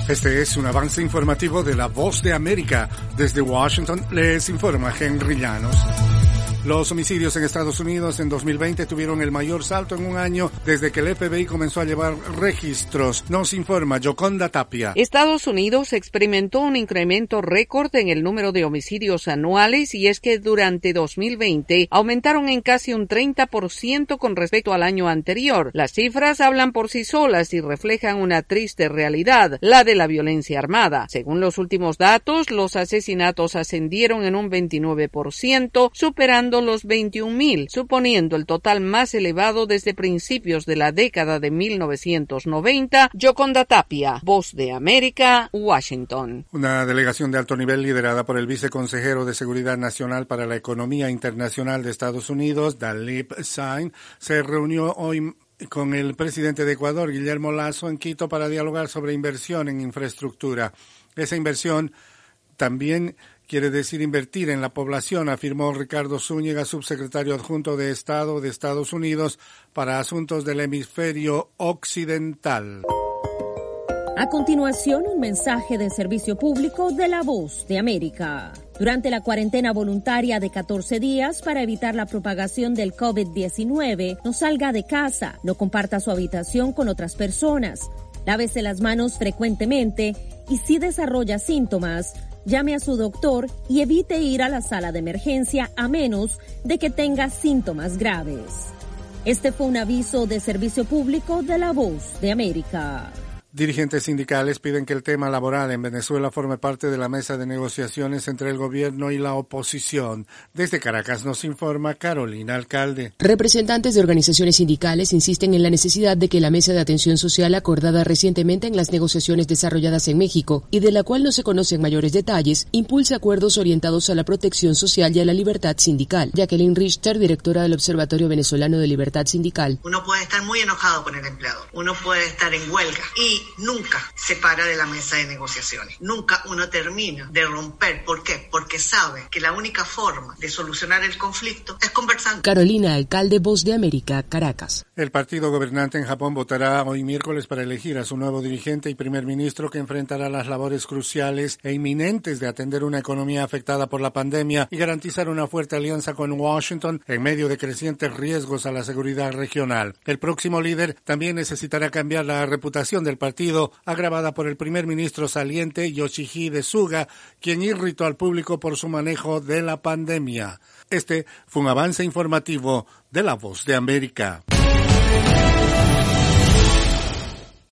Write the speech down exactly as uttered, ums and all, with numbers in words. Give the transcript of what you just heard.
Este es un avance informativo de La Voz de América. Desde Washington les informa Henry Llanos. Los homicidios en Estados Unidos en dos mil veinte tuvieron el mayor salto en un año desde que el F B I comenzó a llevar registros. Nos informa Yoconda Tapia. Estados Unidos experimentó un incremento récord en el número de homicidios anuales y es que durante dos mil veinte aumentaron en casi un treinta por ciento con respecto al año anterior. Las cifras hablan por sí solas y reflejan una triste realidad, la de la violencia armada. Según los últimos datos, los asesinatos ascendieron en un veintinueve por ciento, superando los veintiún mil, suponiendo el total más elevado desde principios de la década de mil novecientos noventa. Yoconda Tapia, Voz de América, Washington. Una delegación de alto nivel liderada por el viceconsejero de Seguridad Nacional para la Economía Internacional de Estados Unidos, Dalip Sain, se reunió hoy con el presidente de Ecuador, Guillermo Lasso, en Quito para dialogar sobre inversión en infraestructura. Esa inversión también quiere decir invertir en la población, afirmó Ricardo Zúñiga, subsecretario adjunto de Estado de Estados Unidos para Asuntos del Hemisferio Occidental. A continuación, un mensaje de servicio público de La Voz de América. Durante la cuarentena voluntaria de catorce días para evitar la propagación del COVID diecinueve, no salga de casa, no comparta su habitación con otras personas, lávese las manos frecuentemente y si desarrolla síntomas, llame a su doctor y evite ir a la sala de emergencia a menos de que tenga síntomas graves. Este fue un aviso de servicio público de La Voz de América. Dirigentes sindicales piden que el tema laboral en Venezuela forme parte de la mesa de negociaciones entre el gobierno y la oposición. Desde Caracas nos informa Carolina Alcalde. Representantes de organizaciones sindicales insisten en la necesidad de que la mesa de atención social acordada recientemente en las negociaciones desarrolladas en México y de la cual no se conocen mayores detalles, impulse acuerdos orientados a la protección social y a la libertad sindical. Jacqueline Richter, directora del Observatorio Venezolano de Libertad Sindical. Uno puede estar muy enojado con el empleador, uno puede estar en huelga y nunca se para de la mesa de negociaciones. Nunca uno termina de romper. ¿Por qué? Porque sabe que la única forma de solucionar el conflicto es conversando. Carolina Alcalde, Voz de América, Caracas. El partido gobernante en Japón votará hoy miércoles para elegir a su nuevo dirigente y primer ministro que enfrentará las labores cruciales e inminentes de atender una economía afectada por la pandemia y garantizar una fuerte alianza con Washington en medio de crecientes riesgos a la seguridad regional. El próximo líder también necesitará cambiar la reputación del partido, agravada por el primer ministro saliente Yoshihide Suga, quien irritó al público por su manejo de la pandemia. Este fue un avance informativo de La Voz de América.